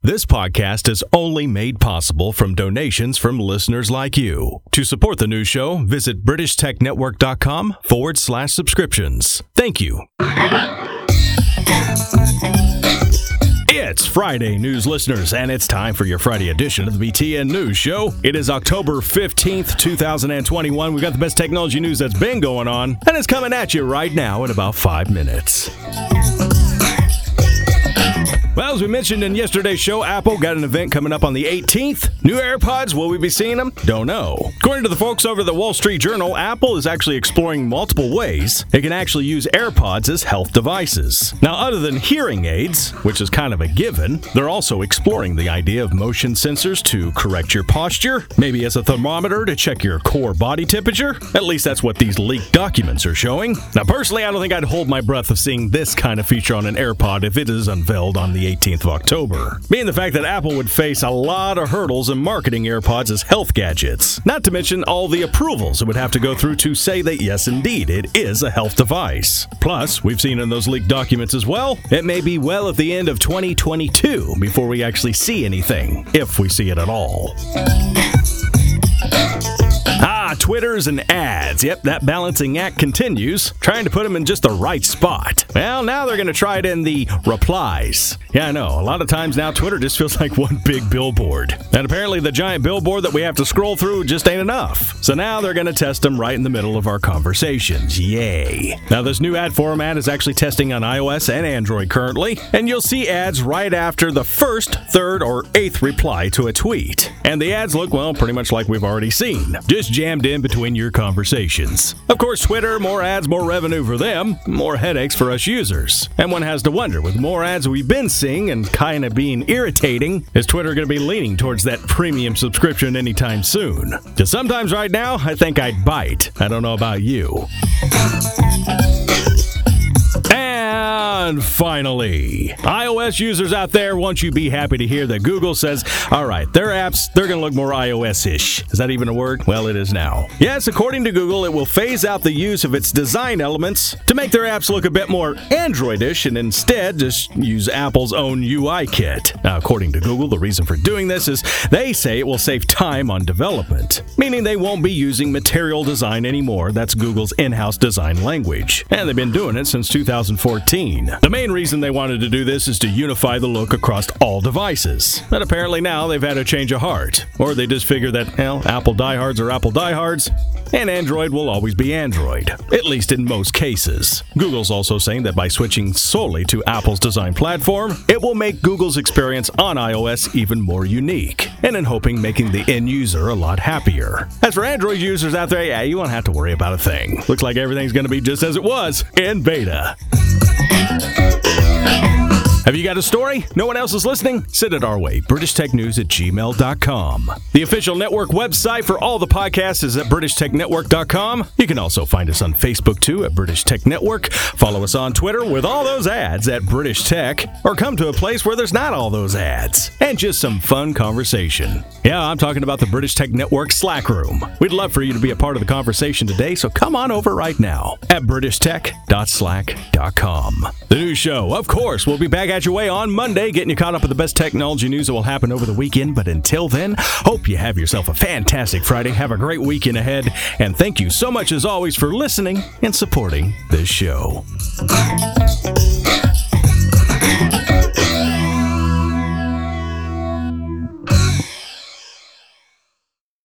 This podcast is only made possible from donations from listeners like you. To support the news show, visit BritishTechNetwork.com/subscriptions. Thank you. It's Friday, news listeners, and it's time for your Friday edition of the BTN News Show. It is October 15th, 2021. We've got the best technology news that's been going on, and it's coming at you right now in about 5 minutes. Well, as we mentioned in yesterday's show, Apple got an event coming up on the 18th. New AirPods, will we be seeing them? Don't know. According to the folks over at the Wall Street Journal, Apple is actually exploring multiple ways it can actually use AirPods as health devices. Now, other than hearing aids, which is kind of a given, they're also exploring the idea of motion sensors to correct your posture, maybe as a thermometer to check your core body temperature. At least that's what these leaked documents are showing. Now, personally, I don't think I'd hold my breath of seeing this kind of feature on an AirPod if it is unveiled on the 18th of October, being the fact that Apple would face a lot of hurdles in marketing AirPods as health gadgets, not to mention all the approvals it would have to go through to say that yes, indeed, it is a health device. Plus, we've seen in those leaked documents as well, it may be well at the end of 2022 before we actually see anything, if we see it at all. Twitters and ads. Yep, that balancing act continues, trying to put them in just the right spot. Well, now they're going to try it in the replies. Yeah, I know. A lot of times now, Twitter just feels like one big billboard. And apparently the giant billboard that we have to scroll through just ain't enough. So now they're going to test them right in the middle of our conversations. Yay. Now, this new ad format is actually testing on iOS and Android currently, and you'll see ads right after the first, third, or eighth reply to a tweet. And the ads look, well, pretty much like we've already seen, just jammed in between your conversations. Of course, Twitter, more ads, more revenue for them, more headaches for us users. And one has to wonder, with more ads we've been seeing and kind of being irritating, is Twitter going to be leaning towards that premium subscription anytime soon? Because sometimes right now, I think I'd bite. I don't know about you. And finally, iOS users out there, won't you be happy to hear that Google says, all right, their apps, they're going to look more iOS-ish. Is that even a word? Well, it is now. Yes, according to Google, it will phase out the use of its design elements to make their apps look a bit more Android-ish and instead just use Apple's own UI kit. Now, according to Google, the reason for doing this is they say it will save time on development, meaning they won't be using Material Design anymore. That's Google's in-house design language. And they've been doing it since 2014. The main reason they wanted to do this is to unify the look across all devices. But apparently now they've had a change of heart. Or they just figure that, well, Apple diehards are Apple diehards, and Android will always be Android, at least in most cases. Google's also saying that by switching solely to Apple's design platform, it will make Google's experience on iOS even more unique, and in hoping making the end user a lot happier. As for Android users out there, yeah, you won't have to worry about a thing. Looks like everything's going to be just as it was in beta. Have you got a story? No one else is listening? Send it our way. BritishTechNews@gmail.com. The official network website for all the podcasts is at BritishTechNetwork.com. You can also find us on Facebook too at British Tech Network. Follow us on Twitter with all those ads at British Tech. Or come to a place where there's not all those ads. And just some fun conversation. Yeah, I'm talking about the British Tech Network Slack room. We'd love for you to be a part of the conversation today, so come on over right now at BritishTech.slack.com. The news show, of course, will be back at your way on Monday, getting you caught up with the best technology news that will happen over the weekend. But until then, hope you have yourself a fantastic Friday. Have a great weekend ahead. And thank you so much, as always, for listening and supporting this show.